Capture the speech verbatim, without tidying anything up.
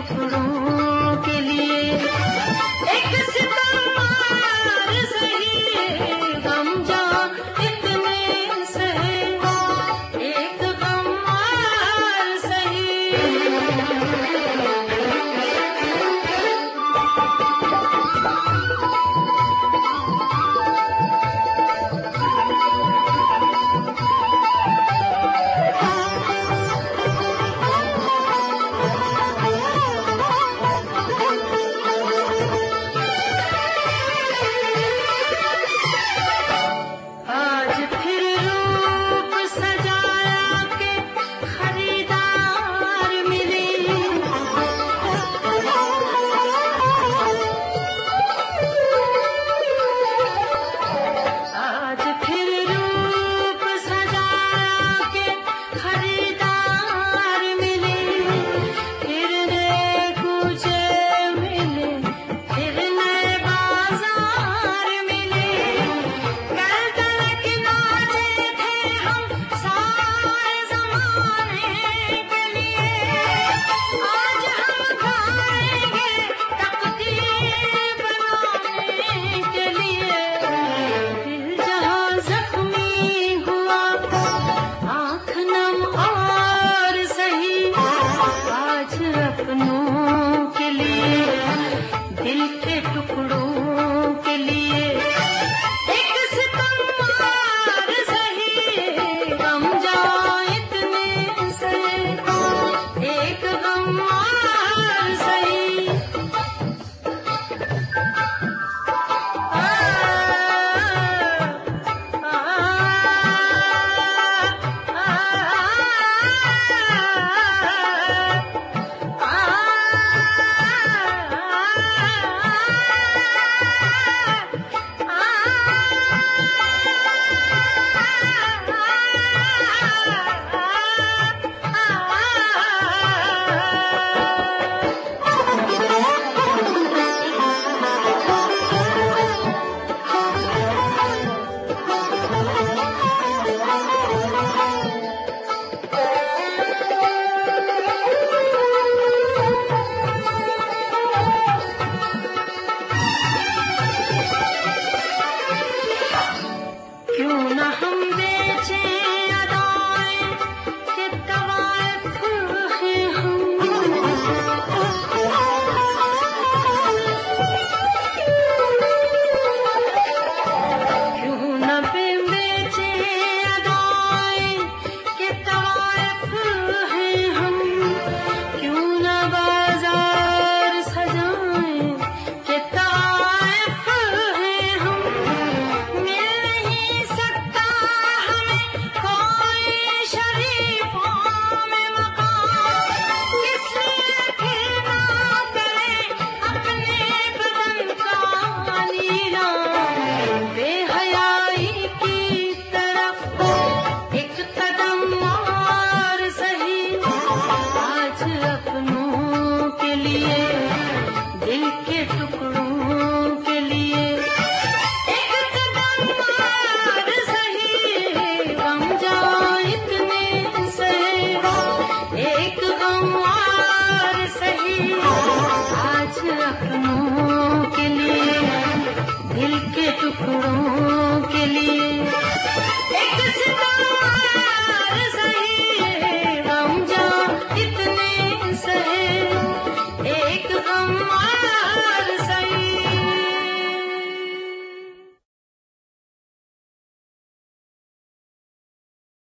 टुकड़ों के लिए एक सितमगार सही गम जा इतने सहे एक गमगार सही। आज फिर रूप सजाया के खरीदार मिले आज फिर रूप सजाया के खरीदार मिले फिर नए कूचे मिले फिर नए बाजार मिले कल तक नाचे थे हम सारे ज़माने के लिए आज हम गाएंगे तकदीर बनाने के लिए। दिल जहाँ जख्मी हुआ आँख नम और सही आज अपनों के लिए दिल के टुकड़ों के लिए एक सितमगार सही गम जा इतने सहे एक गमगार सही। आ, आ, क्यों न हम बेचें अदाएं कि तवाइफ हैं हम क्यों न बेचें अदाएं कि तवाइफ हैं हम क्यों न बाजार सजाएं कि तवाइफ हैं हम मिल नहीं सकता हमें कोई शरीफों में मकाम इसलिए फिर ना करें अपने बदन का नीलाम बेहयाई की तरफ एक कदम और सही आज अपनों के लिए दिल के टुकड़ों